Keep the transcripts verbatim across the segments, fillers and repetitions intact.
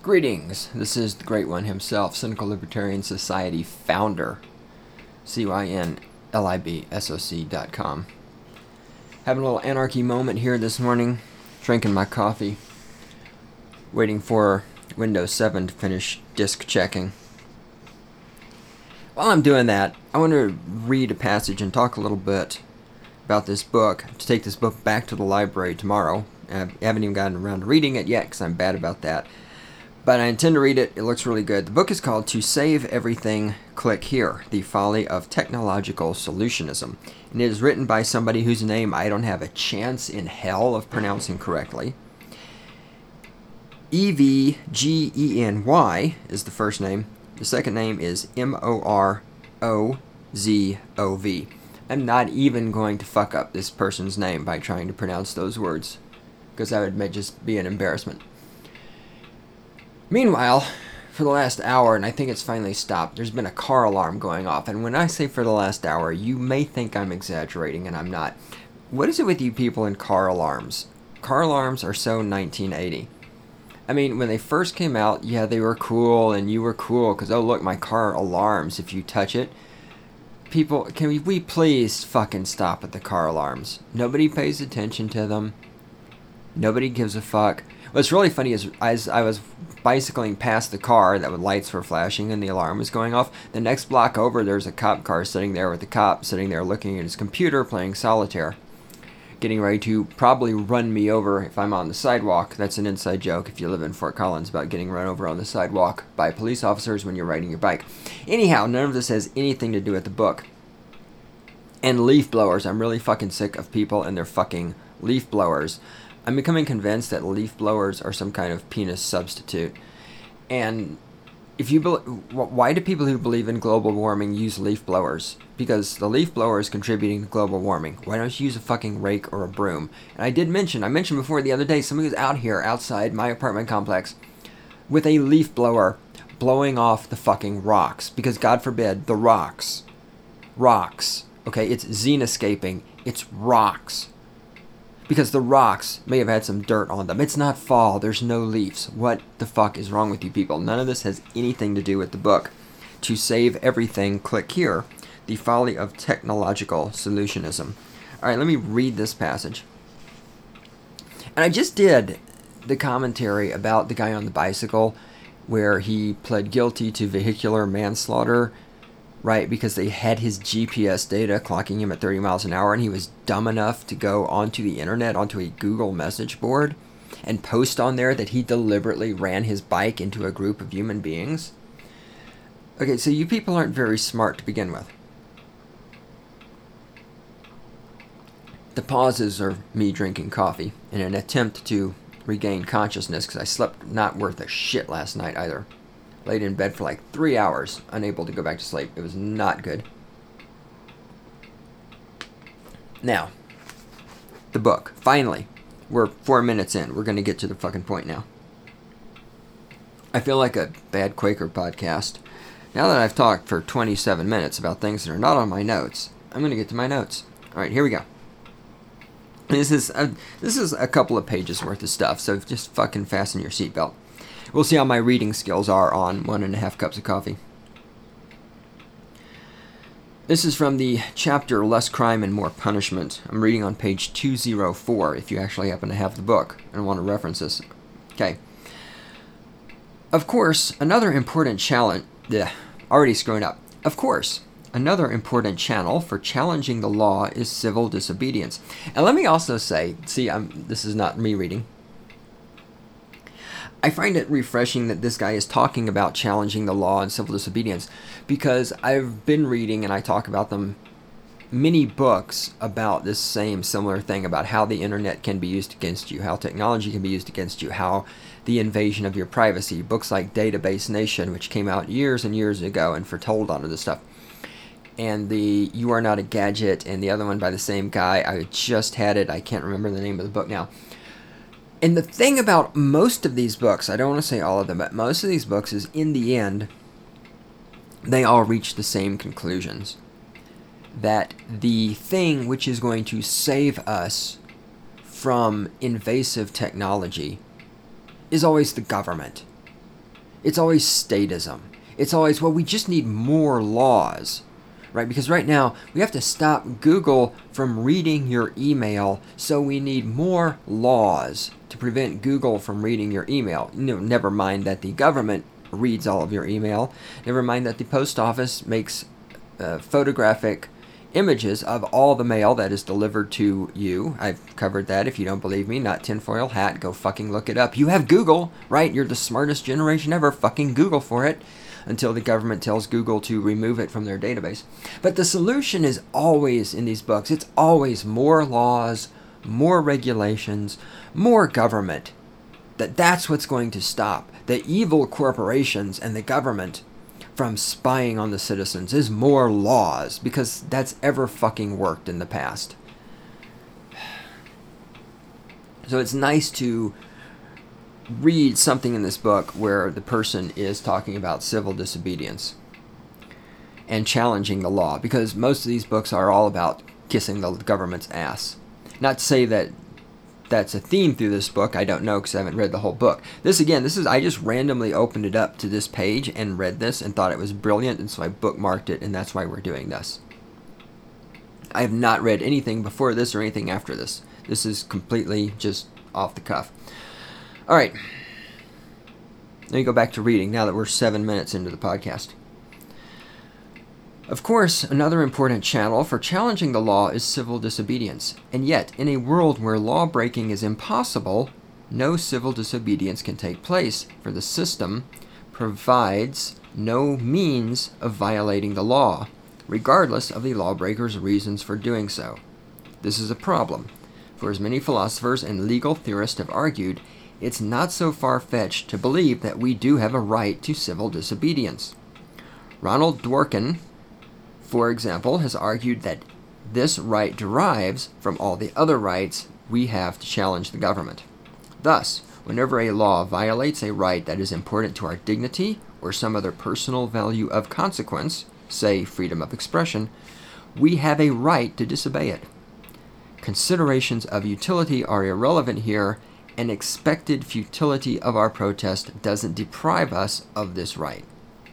Greetings, this is the Great One himself, Cynical Libertarian Society founder, C Y N L I B S O C dot com. Having a little anarchy moment here this morning, drinking my coffee, waiting for Windows seven to finish disk checking. While I'm doing that, I want to read a passage and talk a little bit about this book, to take this book back to the library tomorrow. I haven't even gotten around to reading it yet because I'm bad about that. But I intend to read it. It looks really good. The book is called To Save Everything, Click Here, The Folly of Technological Solutionism. And it is written by somebody whose name I don't have a chance in hell of pronouncing correctly. E V G E N Y is the first name. The second name is M O R O Z O V. I'm not even going to fuck up this person's name by trying to pronounce those words, because that would just be an embarrassment. Meanwhile, for the last hour, and I think it's finally stopped, there's been a car alarm going off. And when I say for the last hour, you may think I'm exaggerating, and I'm not. What is it with you people in car alarms? Car alarms are so nineteen eighty. I mean, when they first came out, yeah, they were cool, and you were cool, because, oh, look, my car alarms if you touch it. People, can we, we please fucking stop at the car alarms? Nobody pays attention to them. Nobody gives a fuck. What's really funny is, as I was bicycling past the car, that the lights were flashing and the alarm was going off, the next block over, there's a cop car sitting there with the cop sitting there looking at his computer, playing solitaire, getting ready to probably run me over if I'm on the sidewalk. That's an inside joke if you live in Fort Collins about getting run over on the sidewalk by police officers when you're riding your bike. Anyhow, none of this has anything to do with the book. And leaf blowers. I'm really fucking sick of people and their fucking leaf blowers. I'm becoming convinced that leaf blowers are some kind of penis substitute. And if you be- why do people who believe in global warming use leaf blowers? Because the leaf blower is contributing to global warming. Why don't you use a fucking rake or a broom? And I did mention, I mentioned before the other day, somebody was out here outside my apartment complex with a leaf blower blowing off the fucking rocks. Because God forbid, the rocks. Rocks. Okay, it's xenoscaping. It's rocks. Because the rocks may have had some dirt on them. It's not fall. There's no leaves. What the fuck is wrong with you people? None of this has anything to do with the book. To Save Everything, click here. The Folly of Technological Solutionism. Alright, let me read this passage. And I just did the commentary about the guy on the bicycle where he pled guilty to vehicular manslaughter, right, because they had his G P S data clocking him at thirty miles an hour, and he was dumb enough to go onto the internet, onto a Google message board, and post on there that he deliberately ran his bike into a group of human beings. Okay, so you people aren't very smart to begin with. The pauses are me drinking coffee in an attempt to regain consciousness, because I slept not worth a shit last night either. Laid in bed for like three hours, unable to go back to sleep. It was not good. Now, the book. Finally, we're four minutes in. We're going to get to the fucking point now. I feel like a bad Quaker podcast. Now that I've talked for twenty-seven minutes about things that are not on my notes, I'm going to get to my notes. All right, here we go. This is a, this is a couple of pages worth of stuff, so just fucking fasten your seatbelt. We'll see how my reading skills are on one and a half cups of coffee. This is from the chapter Less Crime and More Punishment. I'm reading on page two oh four if you actually happen to have the book and want to reference this. Okay. Of course, another important challenge... Ugh, already screwing up. Of course, another important channel for challenging the law is civil disobedience. And let me also say, see, I'm, this is not me reading. I find it refreshing that this guy is talking about challenging the law and civil disobedience, because I've been reading, and I talk about them, many books about this same similar thing, about how the internet can be used against you, how technology can be used against you, how the invasion of your privacy, books like Database Nation, which came out years and years ago and foretold all of this stuff, and the You Are Not a Gadget, and the other one by the same guy. I just had it. I can't remember the name of the book now. And the thing about most of these books, I don't want to say all of them, but most of these books is, in the end, they all reach the same conclusions. That the thing which is going to save us from invasive technology is always the government. It's always statism. It's always, well, we just need more laws, right? Because right now, we have to stop Google from reading your email, so we need more laws to prevent Google from reading your email. You know, never mind that the government reads all of your email. Never mind that the post office makes uh, photographic images of all the mail that is delivered to you. I've covered that. If you don't believe me, not tinfoil hat, go fucking look it up. You have Google, right? You're the smartest generation ever. Fucking Google for it until the government tells Google to remove it from their database. But the solution is always in these books. It's always more laws, more regulations, more government. That that's what's going to stop the evil corporations and the government from spying on the citizens is more laws, because that's ever fucking worked in the past. So it's nice to read something in this book where the person is talking about civil disobedience and challenging the law, because most of these books are all about kissing the government's ass. Not to say that that's a theme through this book. I don't know, because I haven't read the whole book. This, again, this is I just randomly opened it up to this page and read this and thought it was brilliant, and so I bookmarked it, and that's why we're doing this. I have not read anything before this or anything after this. This is completely just off the cuff. All right. Let me go back to reading now that we're seven minutes into the podcast. Of course, another important channel for challenging the law is civil disobedience. And yet, in a world where law breaking is impossible, no civil disobedience can take place, for the system provides no means of violating the law, regardless of the lawbreaker's reasons for doing so. This is a problem, for as many philosophers and legal theorists have argued, it's not so far-fetched to believe that we do have a right to civil disobedience. Ronald Dworkin, for example, has argued that this right derives from all the other rights we have to challenge the government. Thus, whenever a law violates a right that is important to our dignity or some other personal value of consequence, say freedom of expression, we have a right to disobey it. Considerations of utility are irrelevant here, and expected futility of our protest doesn't deprive us of this right.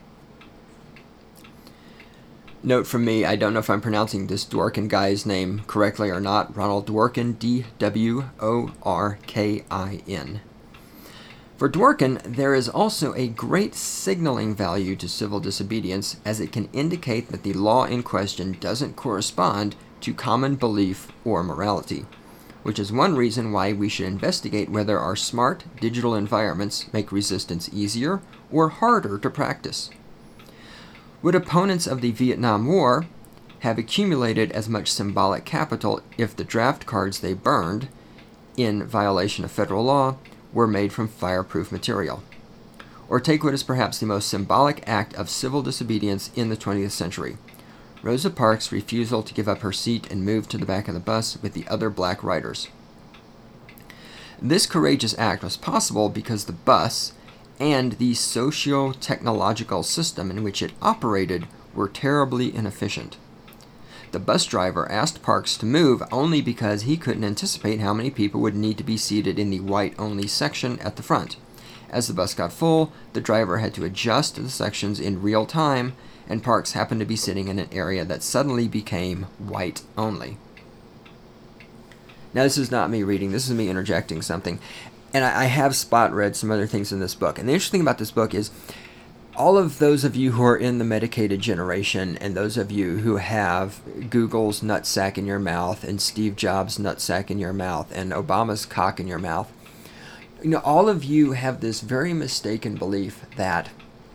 Note from me, I don't know if I'm pronouncing this Dworkin guy's name correctly or not. Ronald Dworkin, D W O R K I N. For Dworkin, there is also a great signaling value to civil disobedience, as it can indicate that the law in question doesn't correspond to common belief or morality, which is one reason why we should investigate whether our smart digital environments make resistance easier or harder to practice. Would opponents of the Vietnam War have accumulated as much symbolic capital if the draft cards they burned, in violation of federal law, were made from fireproof material? Or take what is perhaps the most symbolic act of civil disobedience in the twentieth century, Rosa Parks' refusal to give up her seat and move to the back of the bus with the other black riders. This courageous act was possible because the bus and the socio-technological system in which it operated were terribly inefficient. The bus driver asked Parks to move only because he couldn't anticipate how many people would need to be seated in the white-only section at the front. As the bus got full, the driver had to adjust the sections in real time, and Parks happened to be sitting in an area that suddenly became white-only. Now, this is not me reading. This is me interjecting something. And I, I have spot read some other things in this book. And the interesting thing about this book is all of those of you who are in the medicated generation and those of you who have Google's nutsack in your mouth and Steve Jobs' nutsack in your mouth and Obama's cock in your mouth, you know, all of you have this very mistaken belief that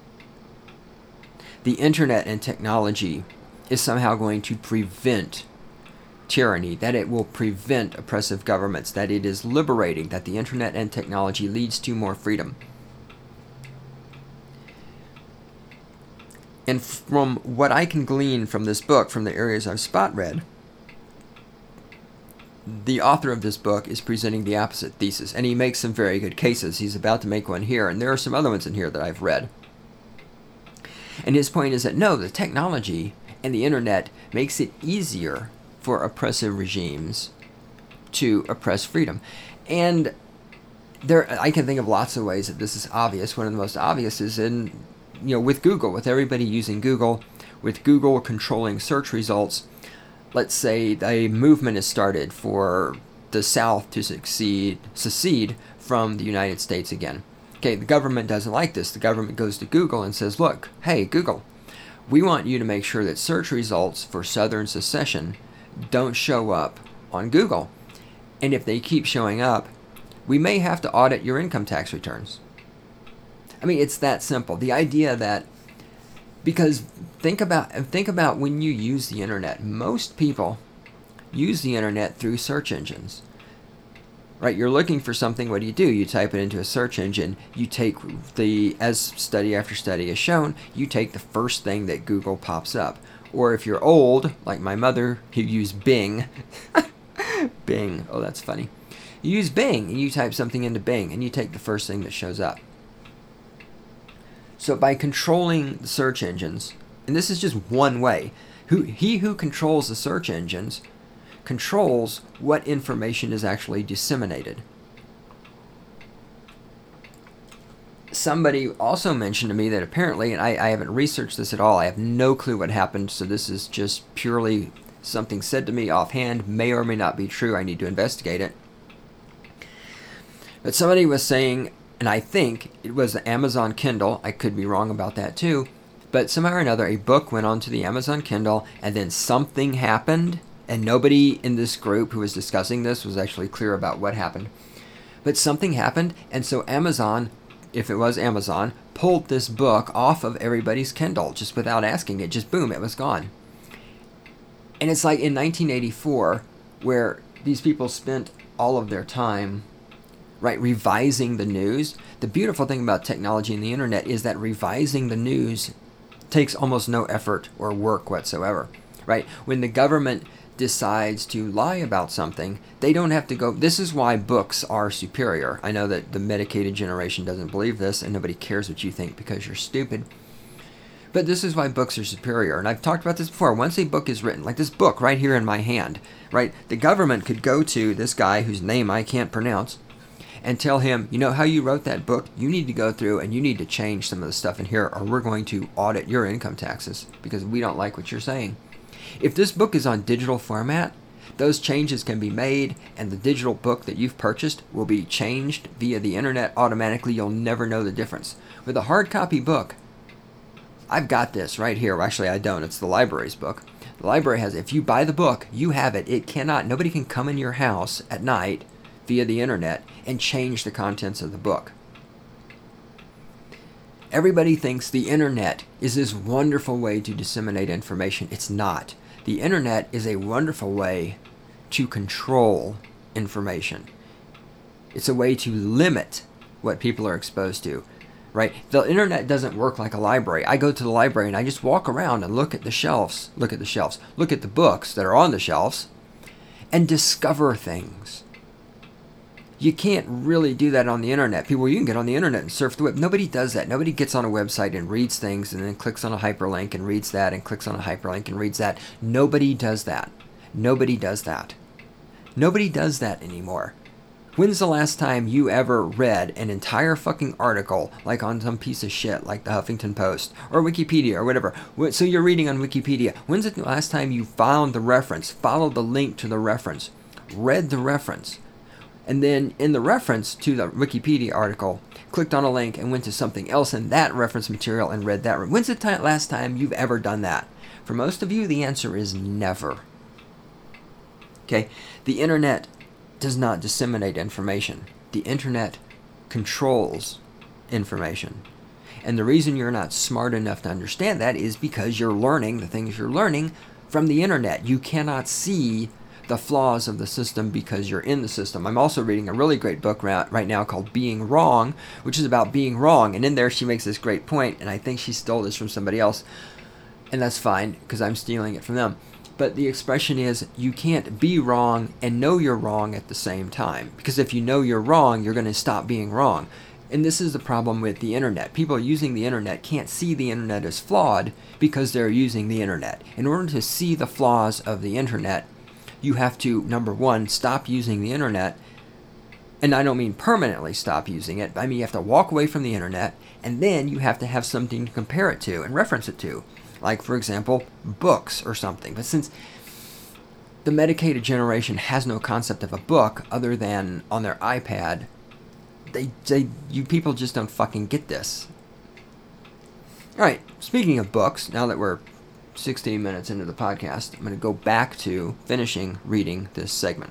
the internet and technology is somehow going to prevent tyranny, that it will prevent oppressive governments, that it is liberating, that the internet and technology leads to more freedom. And from what I can glean from this book, from the areas I've spot read, the author of this book is presenting the opposite thesis, and he makes some very good cases. He's about to make one here, and there are some other ones in here that I've read. And his point is that no, the technology and the internet makes it easier for oppressive regimes to oppress freedom. And there, I can think of lots of ways that this is obvious. One of the most obvious is in, you know, with Google, with everybody using Google, with Google controlling search results. Let's say a movement is started for the South to succeed, secede from the United States again. Okay, the government doesn't like this. The government goes to Google and says, look, hey, Google, we want you to make sure that search results for Southern secession don't show up on Google. And if they keep showing up, we may have to audit your income tax returns. I mean, it's that simple. The idea that, because think about think about when you use the internet. Most people use the internet through search engines. Right? You're looking for something, what do you do? You type it into a search engine. You take the, as study after study has shown, you take the first thing that Google pops up. Or if you're old, like my mother, who used Bing. Bing. Oh, that's funny. You use Bing and you type something into Bing and you take the first thing that shows up. So by controlling the search engines, and this is just one way, who he who controls the search engines controls what information is actually disseminated. Somebody also mentioned to me that apparently, and I, I haven't researched this at all, I have no clue what happened, so this is just purely something said to me offhand, may or may not be true, I need to investigate it. But somebody was saying, and I think it was the Amazon Kindle, I could be wrong about that too, but somehow or another a book went onto the Amazon Kindle and then something happened, and nobody in this group who was discussing this was actually clear about what happened. But something happened, and so Amazon, if it was Amazon, pulled this book off of everybody's Kindle just without asking it, just boom, it was gone. And it's like in nineteen eighty-four, where these people spent all of their time, right, revising the news. The beautiful thing about technology and the internet is that revising the news takes almost no effort or work whatsoever, right? When the government decides to lie about something, they don't have to go. This is why books are superior. I know that the medicated generation doesn't believe this, and nobody cares what you think because you're stupid. But this is why books are superior. And I've talked about this before. Once a book is written, like this book right here in my hand, right? The government could go to this guy whose name I can't pronounce and tell him, you know how you wrote that book? You need to go through and you need to change some of the stuff in here, or we're going to audit your income taxes because we don't like what you're saying. If this book is on digital format, those changes can be made, and the digital book that you've purchased will be changed via the internet automatically. You'll never know the difference. With a hard copy book, I've got this right here. Actually, I don't. It's the library's book. The library has it. If you buy the book, you have it. It cannot, nobody can come in your house at night via the internet and change the contents of the book. Everybody thinks the internet is this wonderful way to disseminate information. It's not. The internet is a wonderful way to control information. It's a way to limit what people are exposed to, right? The internet doesn't work like a library. I go to the library and I just walk around and look at the shelves, look at the shelves, look at the books that are on the shelves, and discover things. You can't really do that on the internet. People, you can get on the internet and surf the web. Nobody does that. Nobody gets on a website and reads things and then clicks on a hyperlink and reads that and clicks on a hyperlink and reads that. Nobody does that. Nobody does that. Nobody does that anymore. When's the last time you ever read an entire fucking article, like on some piece of shit, like the Huffington Post, or Wikipedia, or whatever? So you're reading on Wikipedia. When's the last time you found the reference, followed the link to the reference, read the reference, and then in the reference to the Wikipedia article, clicked on a link and went to something else in that reference material and read that? When's the time, last time you've ever done that? For most of you, the answer is never. Okay? The internet does not disseminate information. The internet controls information. And the reason you're not smart enough to understand that is because you're learning the things you're learning from the internet. You cannot see the flaws of the system because you're in the system. I'm also reading a really great book right now called Being Wrong, which is about being wrong. And in there she makes this great point, and I think she stole this from somebody else. And that's fine, because I'm stealing it from them. But the expression is, you can't be wrong and know you're wrong at the same time. Because if you know you're wrong, you're going to stop being wrong. And this is the problem with the internet. People using the internet can't see the internet as flawed because they're using the internet. In order to see the flaws of the internet, you have to, number one, stop using the internet And I don't mean permanently stop using it. I mean you have to walk away from the internet, and then you have to have something to compare it to and reference it to. Like, for example, books or something. But since the medicated generation has no concept of a book other than on their iPad, they, they you people just don't fucking get this. Alright, speaking of books, now that we're sixteen minutes into the podcast, I'm going to go back to finishing reading this segment.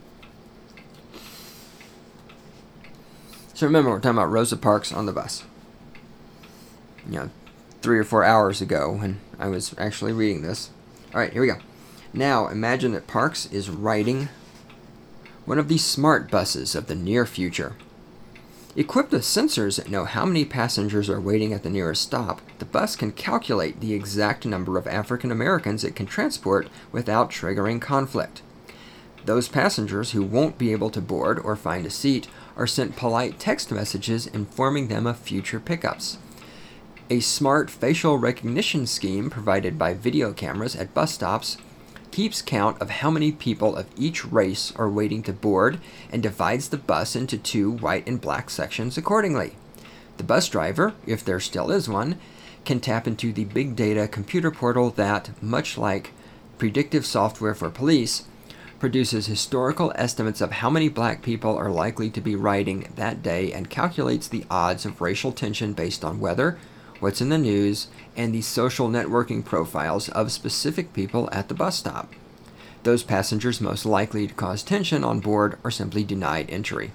So remember, we're talking about Rosa Parks on the bus. You know, three or four hours ago when I was actually reading this. Alright, here we go. Now, imagine that Parks is riding one of these smart buses of the near future. Equipped with sensors that know how many passengers are waiting at the nearest stop, the bus can calculate the exact number of African Americans it can transport without triggering conflict. Those passengers who won't be able to board or find a seat are sent polite text messages informing them of future pickups. A smart facial recognition scheme provided by video cameras at bus stops keeps count of how many people of each race are waiting to board and divides the bus into two white and black sections accordingly. The bus driver, if there still is one, can tap into the big data computer portal that, much like predictive software for police, produces historical estimates of how many black people are likely to be riding that day and calculates the odds of racial tension based on weather, what's in the news, and the social networking profiles of specific people at the bus stop. Those passengers most likely to cause tension on board are simply denied entry.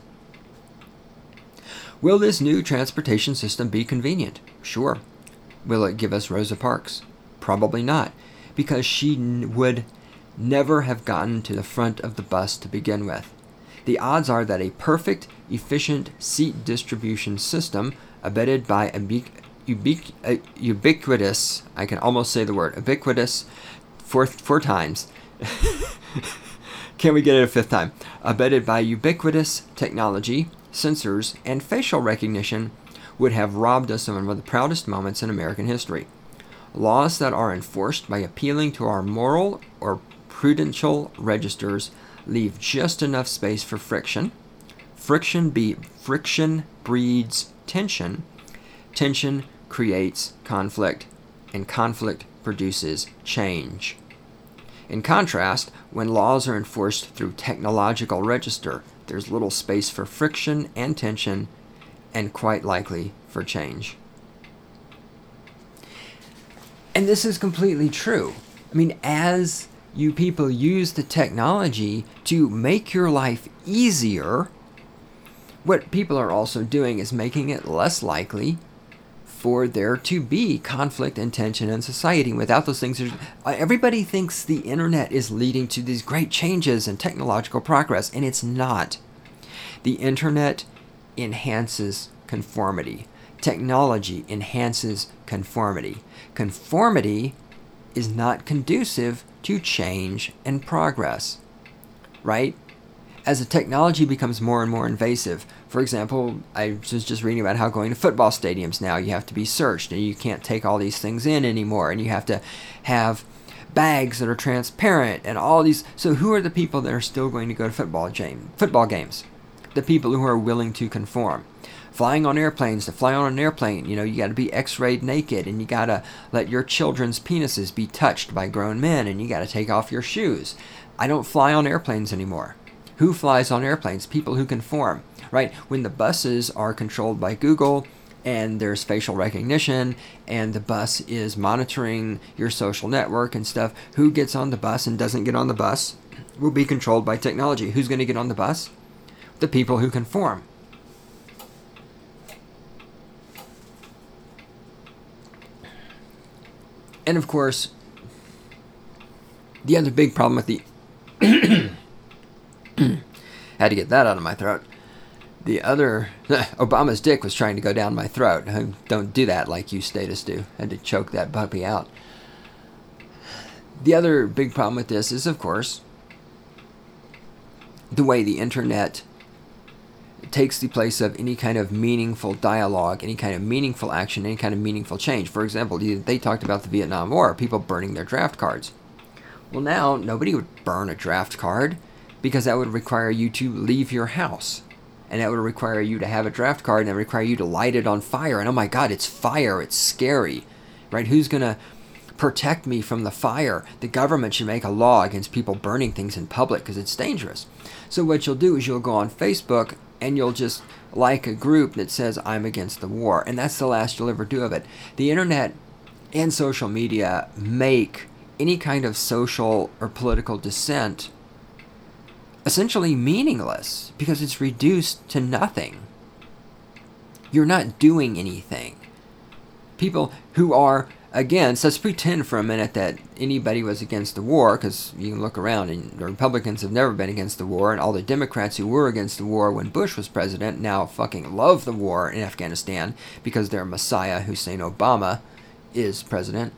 Will this new transportation system be convenient? Sure. Will it give us Rosa Parks? Probably not, because she n- would never have gotten to the front of the bus to begin with. The odds are that a perfect, efficient seat distribution system abetted by a ubiqu- ubiqu- uh, ubiquitous, I can almost say the word, ubiquitous, four, four times. Can we get it a fifth time? Abetted by ubiquitous technology, sensors, and facial recognition would have robbed us of one of the proudest moments in American history. Laws that are enforced by appealing to our moral or prudential registers leave just enough space for friction. Friction be friction breeds tension. Tension creates conflict, and conflict produces change. In contrast, when laws are enforced through technological register, there's little space for friction and tension, and quite likely for change. And this is completely true. I mean, as you people use the technology to make your life easier, what people are also doing is making it less likely for there to be conflict and tension in society. Without those things, everybody thinks the internet is leading to these great changes and technological progress, and it's not. The internet enhances conformity. Technology enhances conformity. Conformity is not conducive to change and progress, right? As the technology becomes more and more invasive, for example, I was just reading about how going to football stadiums now, you have to be searched and you can't take all these things in anymore, and you have to have bags that are transparent and all these. So who are the people that are still going to go to football game, football games? The people who are willing to conform. Flying on airplanes, to fly on an airplane, you know, you got to be x-rayed naked, and you got to let your children's penises be touched by grown men, and you got to take off your shoes. I don't fly on airplanes anymore. Who flies on airplanes? People who conform, right? When the buses are controlled by Google, and there's facial recognition, and the bus is monitoring your social network and stuff, who gets on the bus and doesn't get on the bus will be controlled by technology. Who's going to get on the bus? The people who conform. And of course, the other big problem with the had to get that out of my throat. The other Obama's dick was trying to go down my throat. Don't do that like you statists do. Had to choke that puppy out. The other big problem with this is, of course, the way the internet takes the place of any kind of meaningful dialogue, any kind of meaningful action, any kind of meaningful change. For example, they talked about the Vietnam War, people burning their draft cards. Well, now, nobody would burn a draft card because that would require you to leave your house. and that would require you to have a draft card, and that would require you to light it on fire. And oh my God, it's fire. It's scary, right? Who's going to protect me from the fire? The government should make a law against people burning things in public because it's dangerous. So what you'll do is you'll go on Facebook and you'll just like a group that says, I'm against the war. And that's the last you'll ever do of it. The internet and social media make any kind of social or political dissent essentially meaningless because it's reduced to nothing. You're not doing anything. People who are against, let's pretend for a minute that anybody was against the war, because you can look around and the Republicans have never been against the war, and all the Democrats who were against the war when Bush was president now fucking love the war in Afghanistan because their messiah Hussein Obama is president.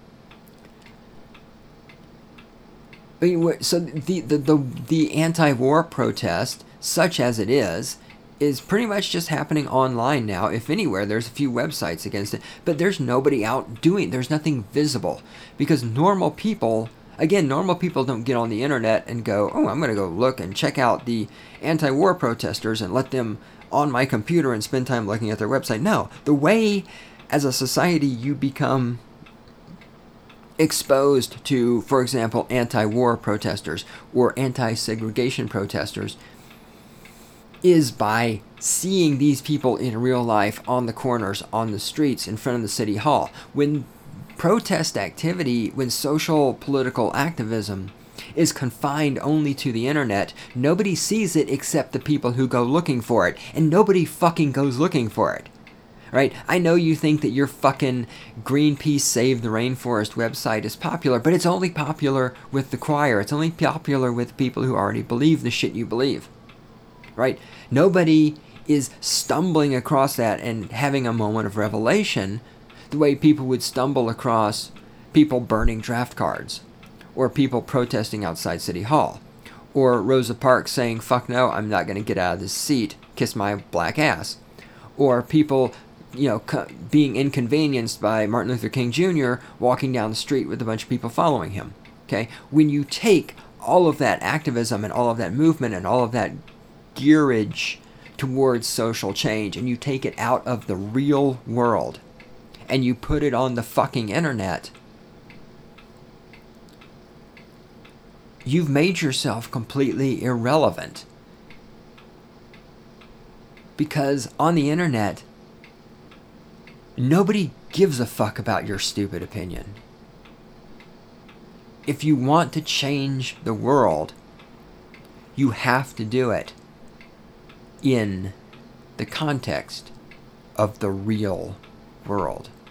So the, the, the, the anti-war protest, such as it is, is pretty much just happening online now. If anywhere, there's a few websites against it, but there's nobody out doing, there's nothing visible. Because normal people, again, normal people don't get on the internet and go, oh, I'm going to go look and check out the anti-war protesters and let them on my computer and spend time looking at their website. No, the way as a society you become exposed to, for example, anti-war protesters or anti-segregation protesters is by seeing these people in real life on the corners, on the streets, in front of the city hall. When protest activity, when social political activism is confined only to the internet, nobody sees it except the people who go looking for it, and nobody fucking goes looking for it. Right? I know you think that your fucking Greenpeace Save the Rainforest website is popular, but it's only popular with the choir. It's only popular with people who already believe the shit you believe. Right? Nobody is stumbling across that and having a moment of revelation the way people would stumble across people burning draft cards, or people protesting outside City Hall, or Rosa Parks saying, fuck no, I'm not going to get out of this seat, kiss my black ass, or people, you know, co- being inconvenienced by Martin Luther King Junior walking down the street with a bunch of people following him. Okay? When you take all of that activism and all of that movement and all of that gearage towards social change and you take it out of the real world and you put it on the fucking internet, you've made yourself completely irrelevant. Because on the internet, nobody gives a fuck about your stupid opinion. If you want to change the world, you have to do it in the context of the real world.